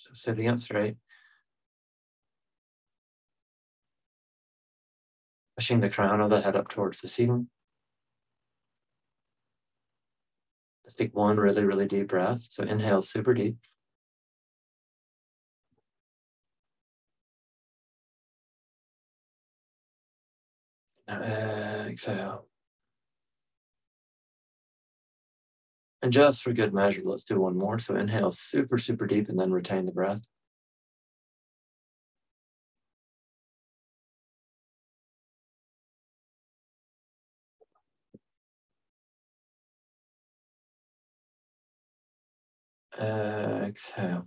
So sitting up straight, pushing the crown of the head up towards the ceiling. Let's take one really, really deep breath. So inhale super deep. Now exhale. And just for good measure, let's do one more. So inhale super, super deep and then retain the breath. Exhale.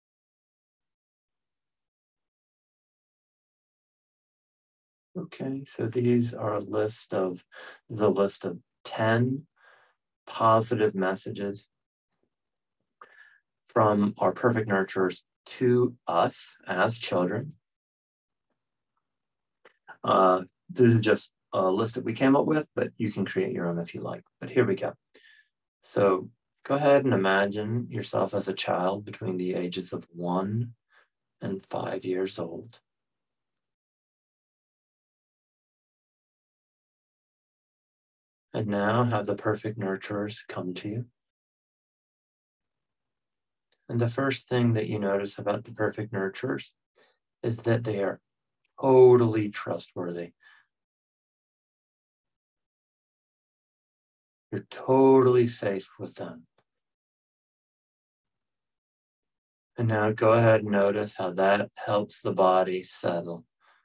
Okay, so these are a list of 10 positive messages from our perfect nurturers to us as children. This is just a list that we came up with, but you can create your own if you like. But here we go. So go ahead and imagine yourself as a child between the ages of 1 and 5 years old. And now have the perfect nurturers come to you. And the first thing that you notice about the perfect nurturers is that they are totally trustworthy. You're totally safe with them. And now go ahead and notice how that helps the body settle.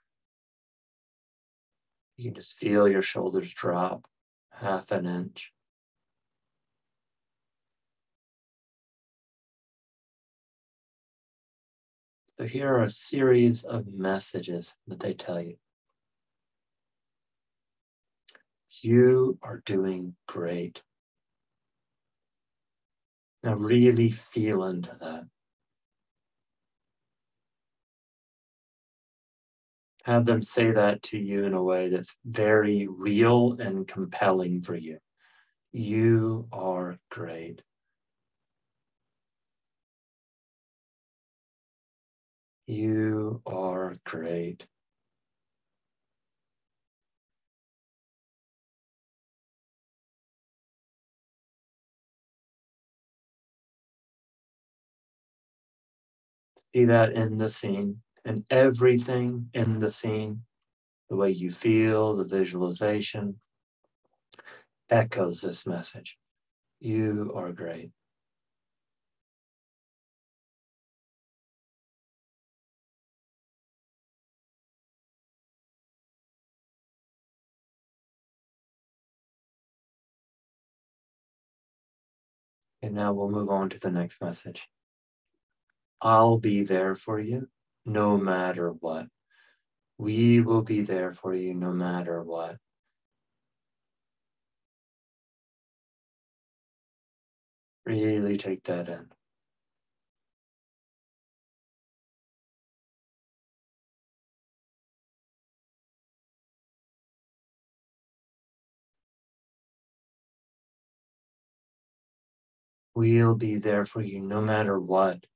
You can just feel your shoulders drop 1/2 inch. So here are a series of messages that they tell you. You are doing great. Now really feel into that. Have them say that to you in a way that's very real and compelling for you. You are great. You are great. See that in the scene, and everything in the scene, the way you feel, the visualization, echoes this message. You are great. And now we'll move on to the next message. I'll be there for you no matter what. We will be there for you no matter what. Really take that in. We'll be there for you no matter what.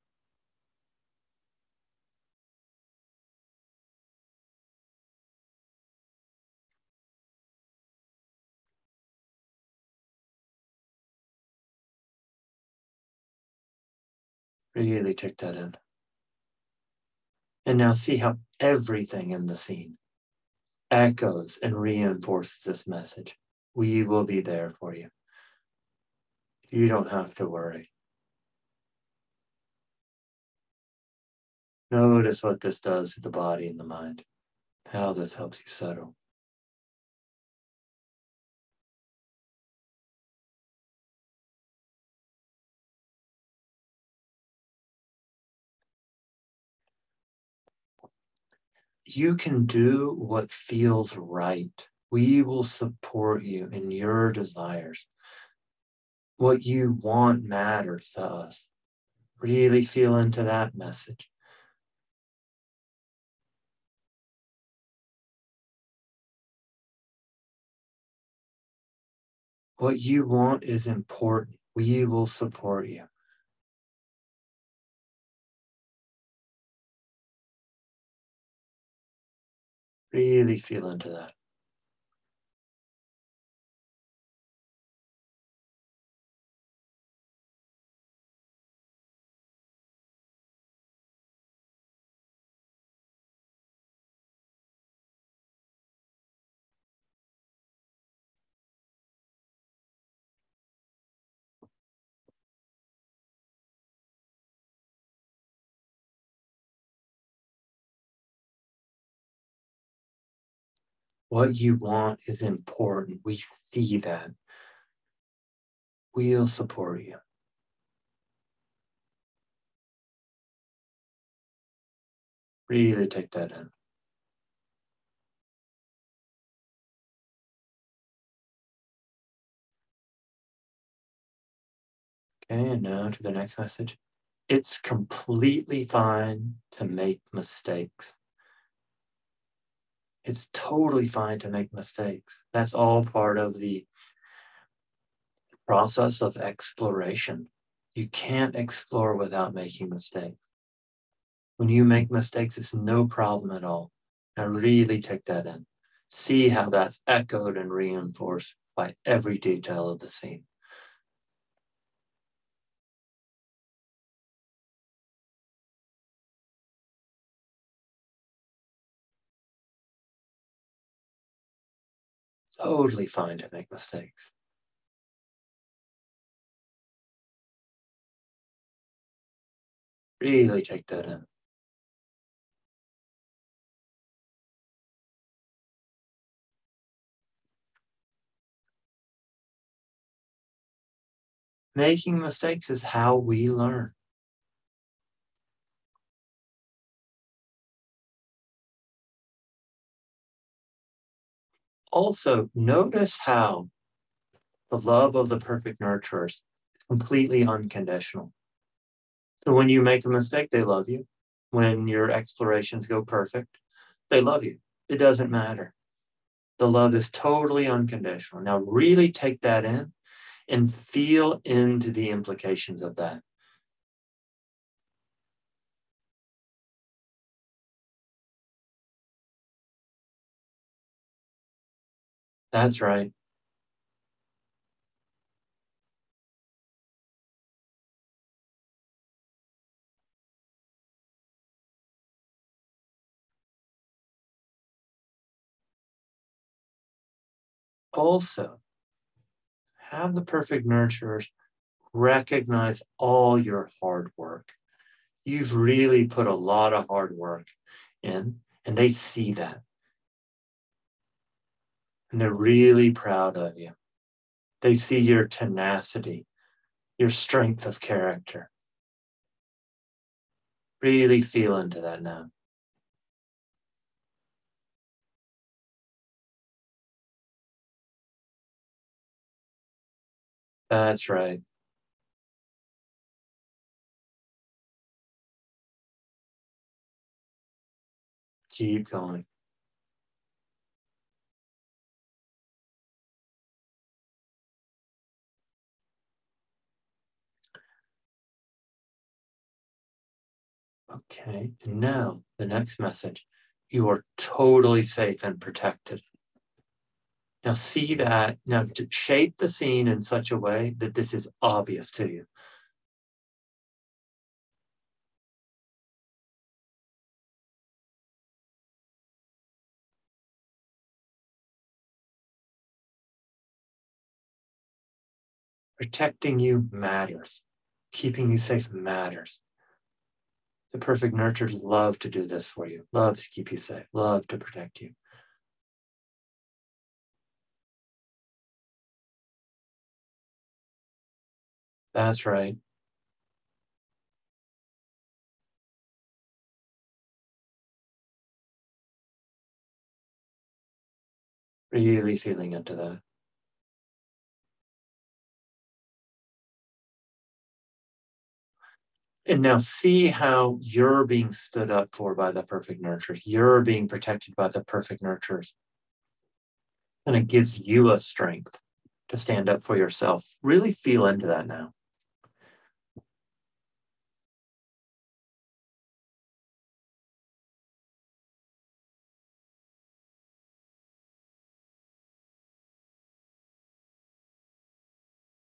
Really take that in. And now see how everything in the scene echoes and reinforces this message. We will be there for you. You don't have to worry. Notice what this does to the body and the mind, how this helps you settle. You can do what feels right. We will support you in your desires. What you want matters to us. Really feel into that message. What you want is important. We will support you. Really feel into that. What you want is important. We see that. We'll support you. Really take that in. Okay, and now to the next message. It's completely fine to make mistakes. It's totally fine to make mistakes. That's all part of the process of exploration. You can't explore without making mistakes. When you make mistakes, it's no problem at all. Now really take that in. See how that's echoed and reinforced by every detail of the scene. Totally fine to make mistakes. Really take that in. Making mistakes is how we learn. Also, notice how the love of the perfect nurturers is completely unconditional. So when you make a mistake, they love you. When your explorations go perfect, they love you. It doesn't matter. The love is totally unconditional. Now, really take that in and feel into the implications of that. That's right. Also, have the perfect nurturers recognize all your hard work. You've really put a lot of hard work in, and they see that. And they're really proud of you. They see your tenacity, your strength of character. Really feel into that now. That's right. Keep going. Okay, and now the next message. You are totally safe and protected. Now see that, now to shape the scene in such a way that this is obvious to you. Protecting you matters. Keeping you safe matters. The perfect nurturers love to do this for you, love to keep you safe, love to protect you. That's right. Really feeling into that. And now see how you're being stood up for by the perfect nurturers. You're being protected by the perfect nurturers. And it gives you a strength to stand up for yourself. Really feel into that now.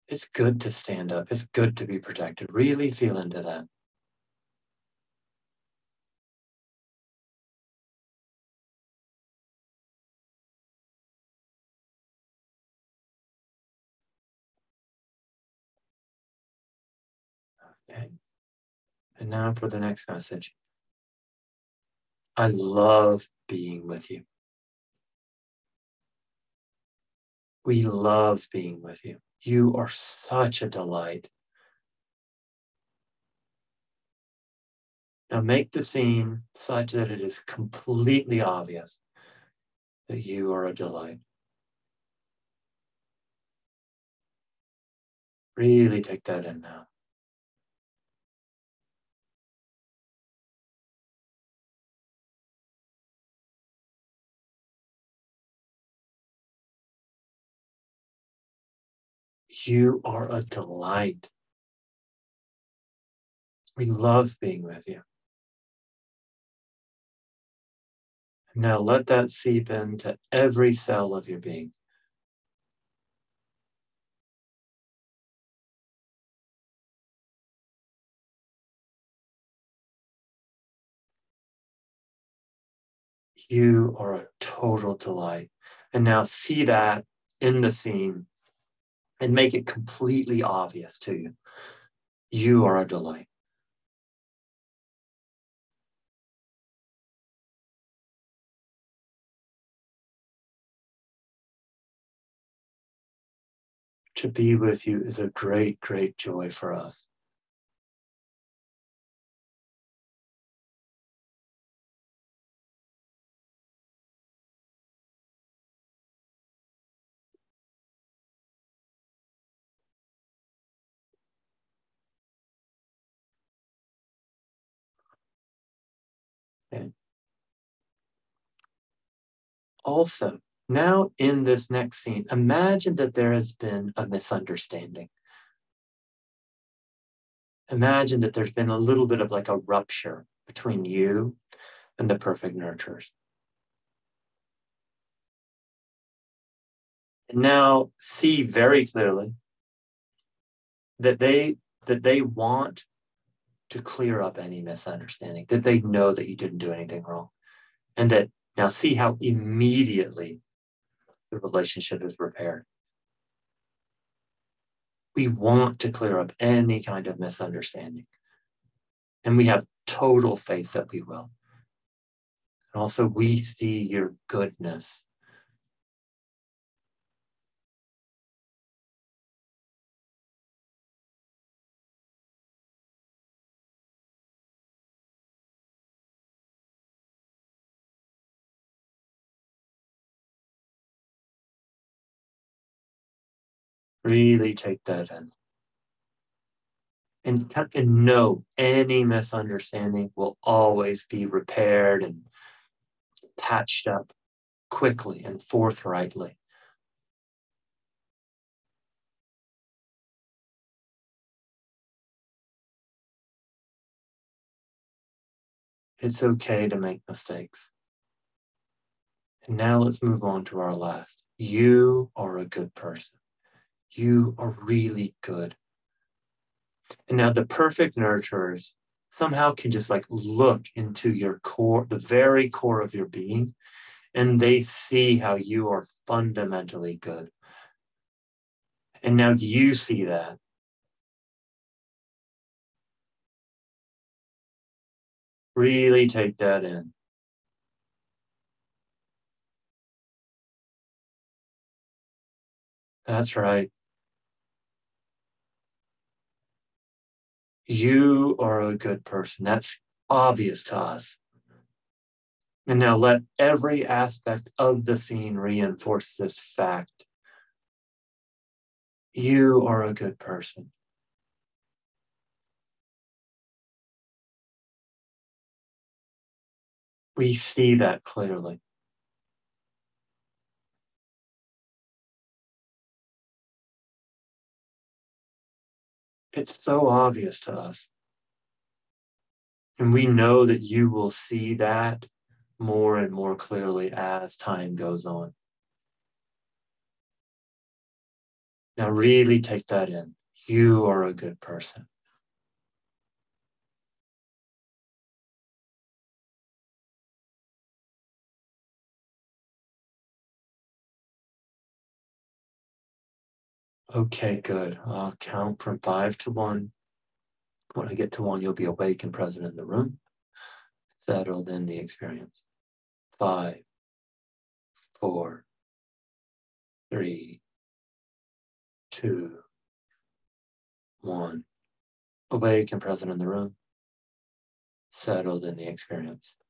It's good to stand up. It's good to be protected. Really feel into that. Okay. And now for the next message. I love being with you. We love being with you. You are such a delight. Now make the scene such that it is completely obvious that you are a delight. Really take that in now. You are a delight. We love being with you. Now let that seep into every cell of your being. You are a total delight. And now see that in the scene and make it completely obvious to you. You are a delight. To be with you is a great, great joy for us. And also, now in this next scene, imagine that there has been a misunderstanding. Imagine that there's been a little bit of like a rupture between you and the perfect nurturers. And now see very clearly that they want to clear up any misunderstanding, that they know that you didn't do anything wrong. And that now see how immediately the relationship is repaired. We want to clear up any kind of misunderstanding. And we have total faith that we will. And also, we see your goodness. Really take that in. And know any misunderstanding will always be repaired and patched up quickly and forthrightly. It's okay to make mistakes. And now let's move on to our last. You are a good person. You are really good. And now the perfect nurturers somehow can just like look into your core, the very core of your being, and they see how you are fundamentally good. And now you see that. Really take that in. That's right. You are a good person. That's obvious to us. And now let every aspect of the scene reinforce this fact. You are a good person. We see that clearly. It's so obvious to us. And we know that you will see that more and more clearly as time goes on. Now really take that in. You are a good person. Okay, good. I'll count from 5 to 1. When I get to 1, you'll be awake and present in the room, settled in the experience. 5, 4, 3, 2, 1. Awake and present in the room, settled in the experience.